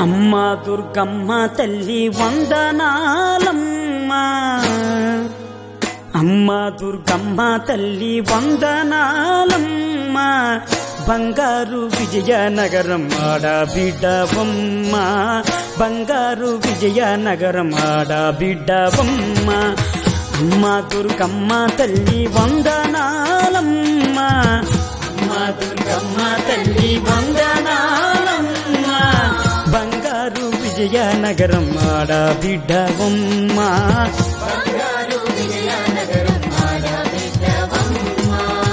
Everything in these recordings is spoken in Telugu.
అమ్మా దుర్గమ్మ తల్లి వందనాలమ్మ, అమ్మా దుర్గమ్మ తల్లి వందనాలమ్మ, బంగారు విజయనగరం ఆడబిడ్డవమ్మ, బంగారు విజయనగరం ఆడబిడ్డవమ్మ. అమ్మా దుర్గమ్మ తల్లి వందనాలమ్మ, అమ్మా దుర్గమ్మ తల్లి వందనాలమ్మ, బంగారు విజయనగరం ఆడబిడ్డవమ్మ, బంగారు విజయనగరం ఆడబిడ్డవమ్మ.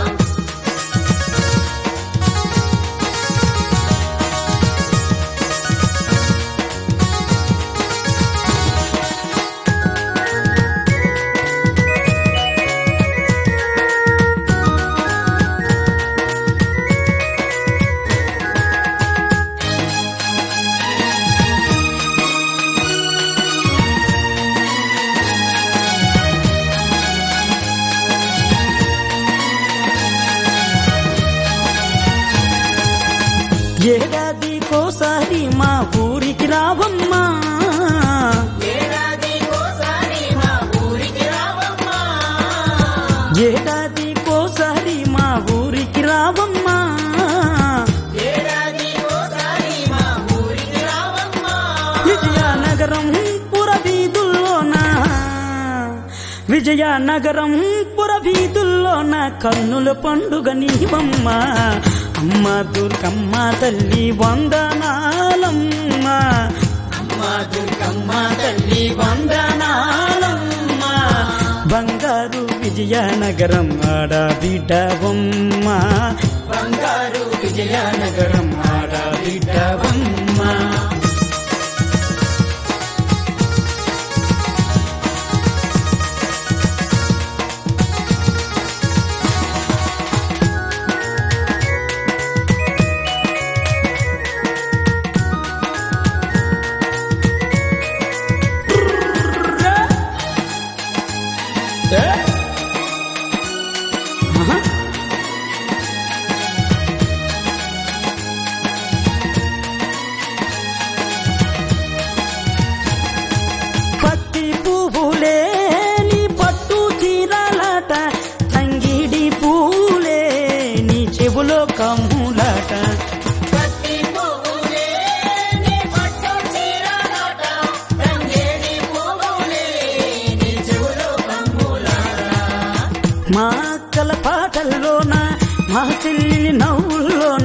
ఏడాదికోసారి మా ఊరికి రావమ్మా, ఏడాదికోసారి మా ఊరికి రావమ్మా, ఏడాదికోసారి మా ఊరికి రావమ్మా, ఏడాదికోసారి మా ఊరికి రావమ్మా. విజయనగరం పురవీధుల్లోన, విజయనగరం పురవీధుల్లోన కన్నుల పండుగ నీవమ్మ. అమ్మా దుర్గమ్మ తల్లి వందనాలమ్మ, అమ్మా దుర్గమ్మ తల్లి వందనాలమ్మ, బంగారు విజయనగరం ఆడబిడ్డవమ్మ, బంగారు విజయనగరం ఆడబిడ్డవమ్మ. పత్తి పువ్వులే నీ పట్టు చీరలాట, తంగిడి పూలే నీ చెవులో కమ్ములాట, పత్తి పువ్వులే నీ పట్టు చీరలాట, తంగిడి పూలే నీ చెవులో కమ్ములాట. మా అక్కల పాటల్లోన, మా చెల్లి నవ్వుల్లోన,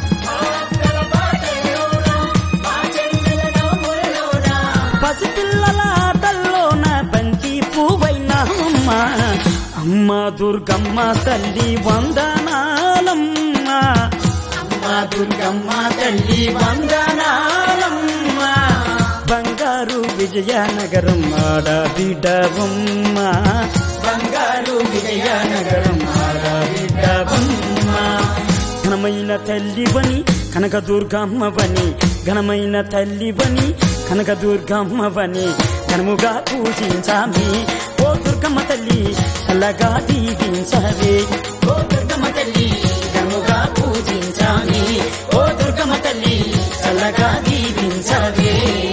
పసిపిల్లల ఆటల్లోన బంతి పువ్వైనామమ్మ. అమ్మా దుర్గమ్మ తల్లి వందనాలమ్మ, అమ్మా దుర్గమ్మ తల్లి వందనాలమ్మ, బంగారు విజయనగరం ఆడబిడ్డవమ్మ, బంగారు విజయనగరం ఆడబిడ్డవమ్మ. ఘనమైన తల్లివని కనకదుర్గమ్మవని, ఘనమైన తల్లివని కనకదుర్గమ్మవని ఘనముగా పూజించామి. ఓ దుర్గమ్మ తల్లి చల్లగా దీవించవే, ఓ దుర్గమ్మ తల్లి ఘనముగా పూజించామి. ఓ దుర్గమ్మ తల్లి చల్లగా దీవించవే.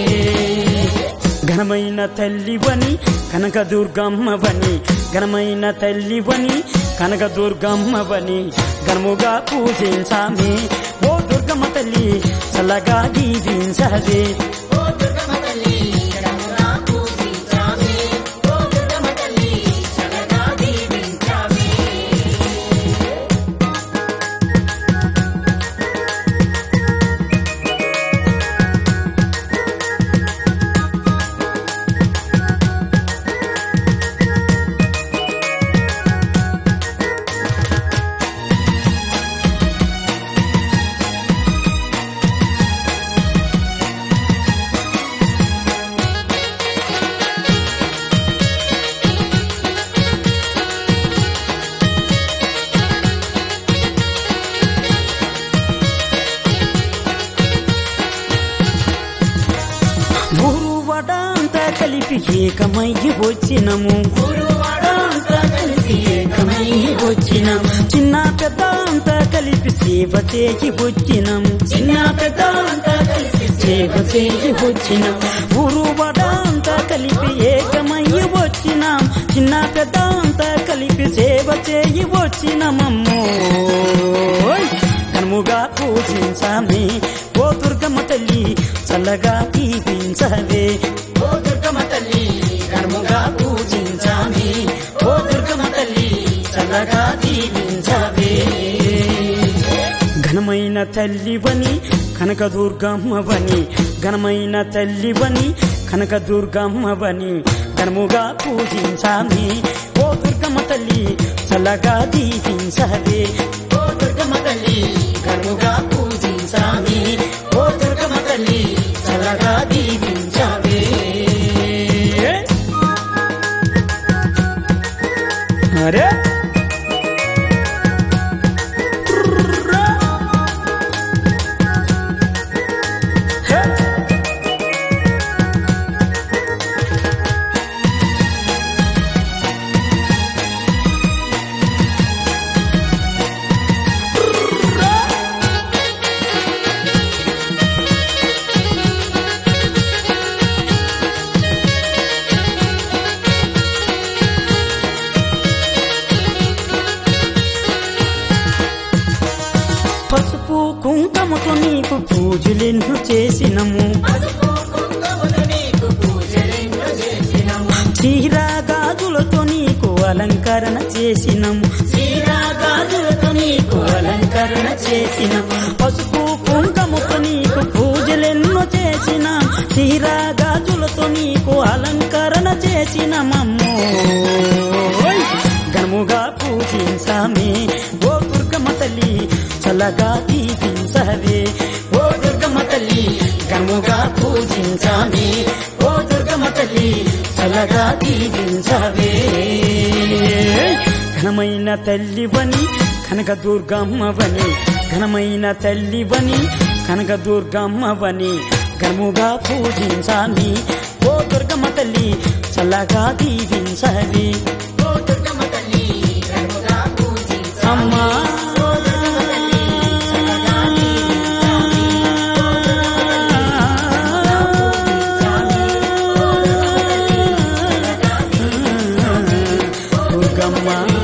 ఘనమైన తల్లివని కనకదుర్గమ్మవని, ఘనమైన తల్లివని కనకదుర్గమ్మవని ఘనముగా పూజించామి. ఓ దుర్గమ్మ తల్లి చల్లగా దీవించవే, ఓ దుర్గమ్మ తల్లి ఘనముగా పూజించామి. ఓ దుర్గమ్మ తల్లి చల్లగా దీవించవే. కలిపి ఏకమయ్యి వచ్చినము, గురువాడ అంతా కలిసి ఏకమయ్యి వచ్చినాము, చిన్న పెద్ద అంతా కలిపి సేవ చేసి వచ్చినం చిన్న పెద్ద అంతా కలిసి సేవ చేసి వచ్చినం ఊరు బడ అంతా కలిపి ఏకమయ్యి వచ్చినాం చిన్న పెద్ద అంతా కలిపి సేవ చేయి వచ్చినమమ్మో కనుముగా పూజించామే ఓ దుర్గమ్మ తల్లి చల్లగా దీవించవే ఓ దుర్గమ్మ తల్లి కనుముగా పూజించామే ఓ దుర్గమ్మ తల్లి చల్లగా దీవించవే ఘనమైన తల్లివని కనకదుర్గమ్మవని ఘనమైన తల్లివని కనకదుర్గమ్మవని ఘనముగా పూజించామే ఓ దుర్గమ్మ తల్లి చల్లగా దీవించవే ఓ దుర్గమ్మ తల్లి ఘనముగా పూజించామే ఓ దుర్గమ్మ తల్లి చల్లగా దీవించవే అరే పసుపు కుంకుమతో నీకు పూజలెన్ను చేసినము చీరా గాజులతో నీకు అలంకరణ చేసినము చీరా గాజులతో నీకు అలంకరణ చేసినము పసుపు కుంకుమతో నీకు పూజలెన్నో చేసినాం చీరా గాజులతో నీకు అలంకరణ చేసినమమ్మో ఘనముగా పూజించామే ఓ దుర్గమ్మ తల్లి చల్లగా దీవించవే ఓ దుర్గమ్మ తల్లి ఘనముగా పూజించామే ఓ దుర్గమ్మ తల్లి చల్లగా దీవించవే ఘనమైన తల్లివని కనకదుర్గమ్మవని ఘనమైన తల్లివని కనకదుర్గమ్మవని ఘనముగా పూజించామే ఓ దుర్గమ్మ తల్లి చల్లగా దీవించవే ఓ దుర్గమ్మ తల్లి ఘనముగా పూజించామే అమ్మా Gama